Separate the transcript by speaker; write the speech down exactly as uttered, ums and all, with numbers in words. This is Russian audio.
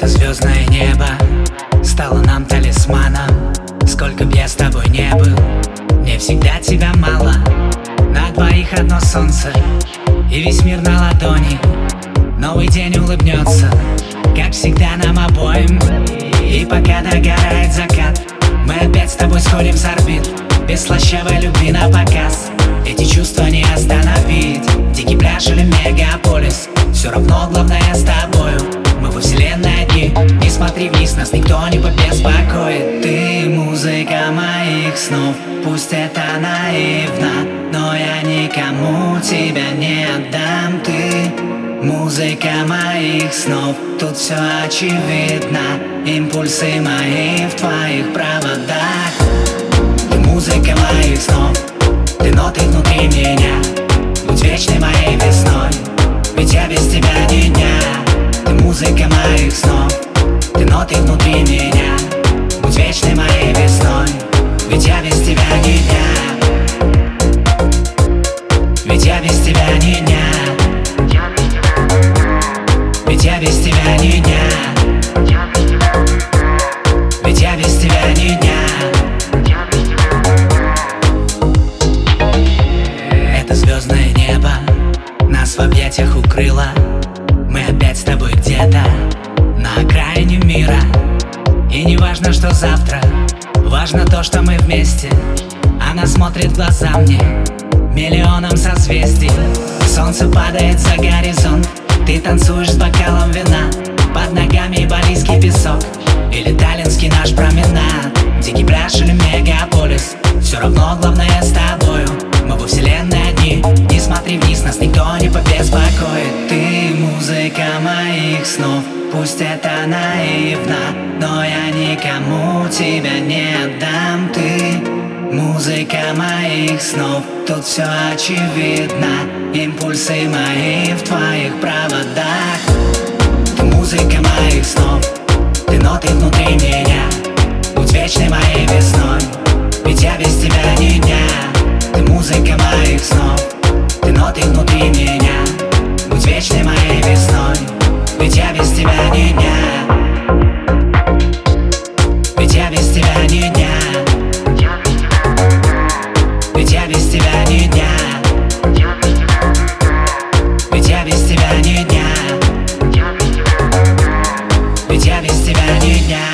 Speaker 1: Это звездное небо стало нам талисманом. Сколько б я с тобой не был, мне всегда тебя мало. На двоих одно солнце и весь мир на ладони. Новый день улыбнется, как всегда нам обоим. И пока догорает закат, мы опять с тобой сходим с орбит. Без слащавой любви на показ эти чувства не остановить. Дикий пляж или мегаполис, все равно главное с тобою. Мы во вселенной одни, не смотри вниз, нас никто не побеспокоит. Ты музыка моих снов, пусть это наивно, но я никому тебя не отдам. Ты музыка моих снов, тут все очевидно. Импульсы мои в твоих проводах. Ты музыка моих снов, ты ноты внутри меня. Будь вечной моей весной, ведь я без тебя ни дня. Ты музыка моих снов, ты ноты внутри меня. Будь вечной моей весной, ведь я без тебя ни дня. Ведь я без тебя ни дня. Ведь я без тебя ни дня. Ведь я без тебя ни дня. Это звездное небо нас в объятиях укрыло. Мы опять с тобой где-то на окраине мира. И не важно, что завтра, важно то, что мы вместе. Она смотрит в глаза мне миллионом созвездий. Солнце падает за горизонт, ты танцуешь с бокалом вина. Под ногами балийский песок или таллинский наш променад. Дикий пляж или мегаполис, все равно главное с тобою. Мы во вселенной одни, не смотри вниз, нас никто не побеспокоит. Ты музыка моих снов, пусть это наивно, но я никому тебя не отдам. Ты музыка моих снов, тут все очевидно. Импульсы мои в твоих проводах. Ты музыка моих снов, ты ноты внутри меня. Будь вечной моей весной, ведь я без тебя ни дня. Ты музыка моих снов, ты ноты внутри меня. Будь вечной моей весной, ведь я без тебя ни дня. Ведь я без тебя ни дня. Ведь я без тебя ни дня. Ведь я без тебя ни дня. Ведь я без тебя ни дня.